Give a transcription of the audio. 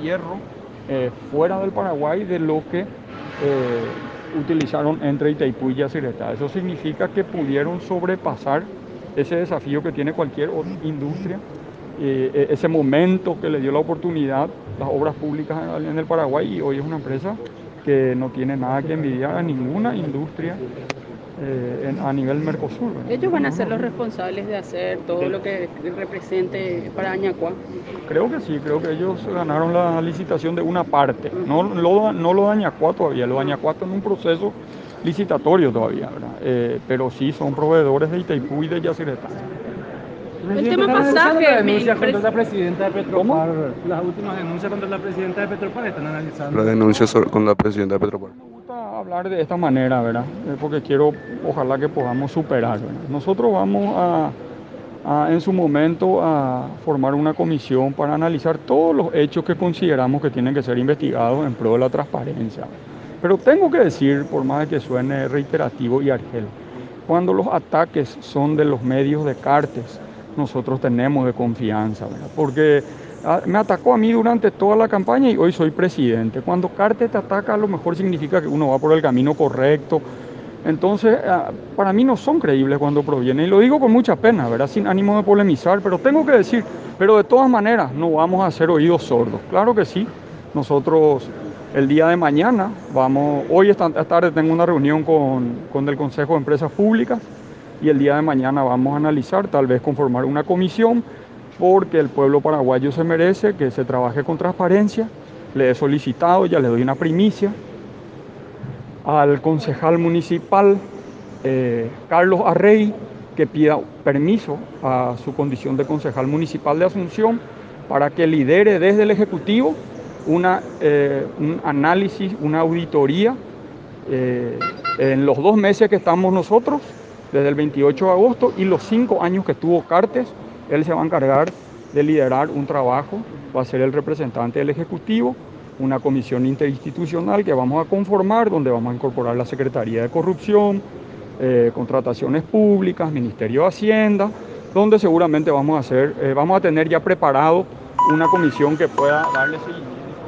hierro fuera del Paraguay de lo que utilizaron entre Itaipú y Yacyretá. Eso significa que pudieron sobrepasar ese desafío que tiene cualquier industria, ese momento que le dio la oportunidad las obras públicas en el Paraguay, y hoy es una empresa que no tiene nada que envidiar a ninguna industria a nivel Mercosur, ¿verdad? Ellos van a ser los responsables de hacer todo lo que represente para Añacuá. Creo que sí, creo que ellos ganaron la licitación de una parte, no lo de Añacuá todavía, lo de Añacuá está en un proceso licitatorio todavía, ¿verdad? Pero sí son proveedores de Itaipú y de Yacyretá. El tema pasaje, la denuncia contra la presidenta de Petropar, las últimas denuncias contra la presidenta de Petropar están analizando. La denuncia con la presidenta de Petropar. Me gusta hablar de esta manera, ¿verdad? Porque quiero, ojalá que podamos superar, ¿verdad? Nosotros vamos en su momento a formar una comisión para analizar todos los hechos que consideramos que tienen que ser investigados en pro de la transparencia. Pero tengo que decir, por más que suene reiterativo y argel, cuando los ataques son de los medios de Cartes, nosotros tenemos de confianza, ¿verdad? Porque me atacó a mí durante toda la campaña y hoy soy presidente. Cuando Cartes te ataca, a lo mejor significa que uno va por el camino correcto. Entonces, para mí no son creíbles cuando provienen, y lo digo con mucha pena, ¿verdad? Sin ánimo de polemizar, pero tengo que decir, pero de todas maneras no vamos a hacer oídos sordos. Claro que sí, nosotros el día de mañana hoy esta tarde tengo una reunión con el Consejo de Empresas Públicas, y el día de mañana vamos a analizar, tal vez conformar una comisión, porque el pueblo paraguayo se merece que se trabaje con transparencia. Le he solicitado, ya le doy una primicia, al concejal municipal Carlos Arrey, que pida permiso a su condición de concejal municipal de Asunción para que lidere desde el Ejecutivo un análisis, una auditoría en los 2 meses que estamos nosotros, desde el 28 de agosto, y los 5 años que estuvo Cartes. Él se va a encargar de liderar un trabajo, va a ser el representante del Ejecutivo, una comisión interinstitucional que vamos a conformar, donde vamos a incorporar la Secretaría de Corrupción, Contrataciones Públicas, Ministerio de Hacienda, donde seguramente vamos a tener ya preparado una comisión que pueda darle seguimiento